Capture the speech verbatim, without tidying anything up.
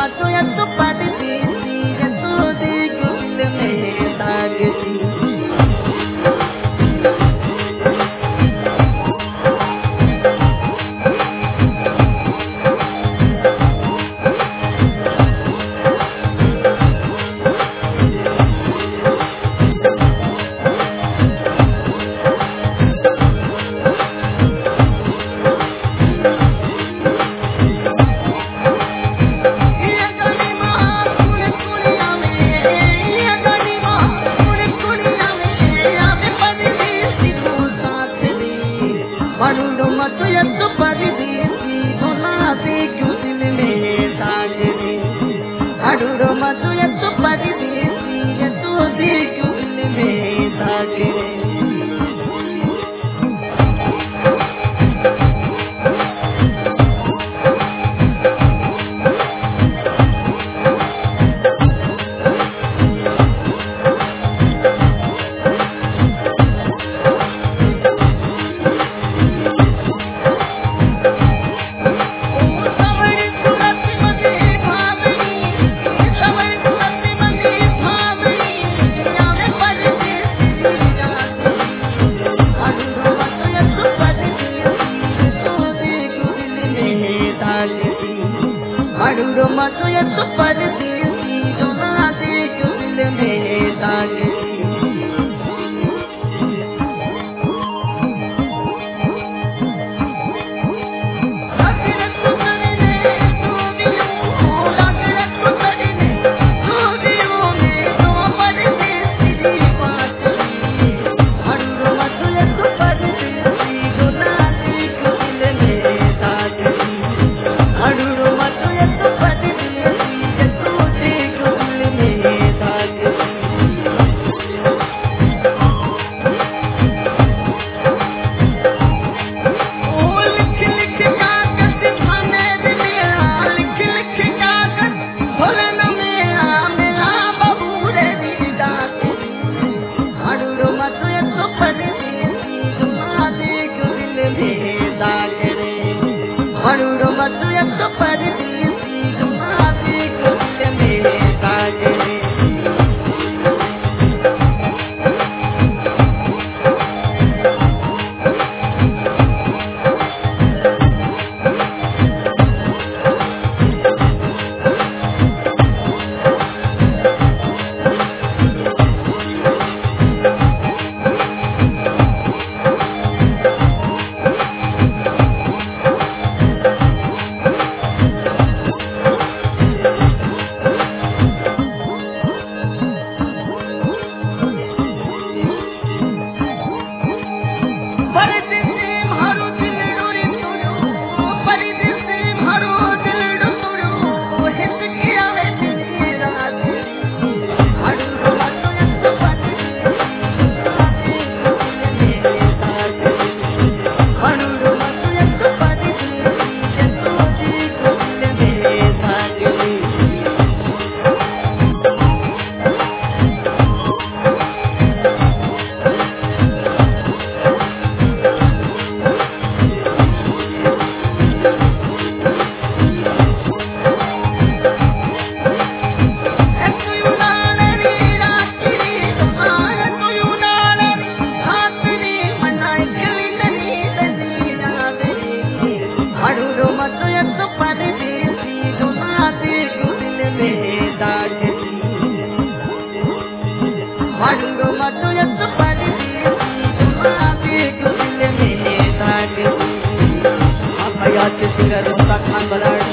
मतो यत परदेसी यतो दिल में दागती हडूरो मतो यत परदेसी भुला दे क्यों दिल में दाग दे हडूरो मतो यत परदेसी यतो दे क्यों दिल में दाग दे हडूरो मतो यत परदेसी भुला दे क्यों दिल में दाग हडूरो मतो यत परदेसी भुला दे क्यों दिल में दाग दे हडूरो मतो यत परदेसी भुला दे क्यों दिल में दाग हडूरो मतो यत परदेसी भुला दे क्यों दिल में दाग अब भैया के सिंगर खान बलाड़